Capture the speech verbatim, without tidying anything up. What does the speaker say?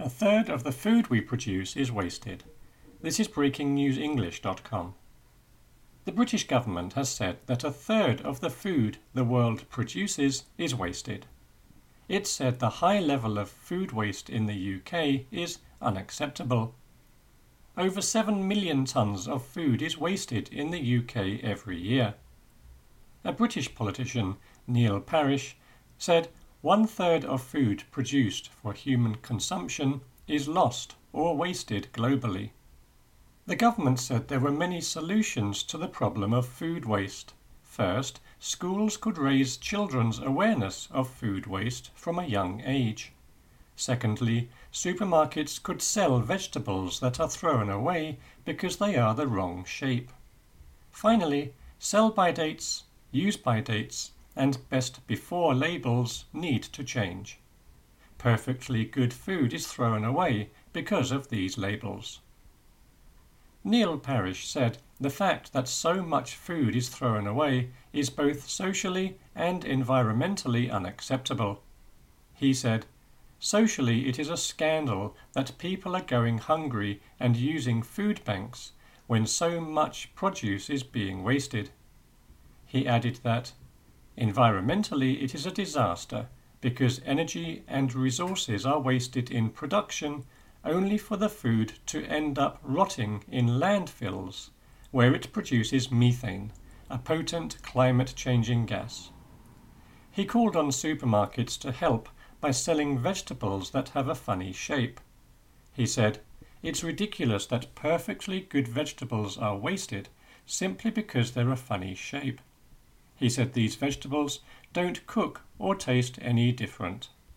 A third of the food we produce is wasted. This is breaking news english dot com. The British government has said that a third of the food the world produces is wasted. It said the high level of food waste in the U K is unacceptable. Over seven million tonnes of food is wasted in the U K every year. A British politician, Neil Parish, said one third of food produced for human consumption is lost or wasted globally. The government said there were many solutions to the problem of food waste. First, schools could raise children's awareness of food waste from a young age. Secondly, supermarkets could sell vegetables that are thrown away because they are the wrong shape. Finally, sell-by dates, use-by dates, and best before labels need to change. Perfectly good food is thrown away because of these labels. Neil Parish said the fact that so much food is thrown away is both socially and environmentally unacceptable. He said, "Socially, it is a scandal that people are going hungry and using food banks when so much produce is being wasted." He added that, "Environmentally, it is a disaster because energy and resources are wasted in production only for the food to end up rotting in landfills, where it produces methane, a potent climate-changing gas." He called on supermarkets to help by selling vegetables that have a funny shape. He said, "It's ridiculous that perfectly good vegetables are wasted simply because they're a funny shape." He said these vegetables don't cook or taste any different.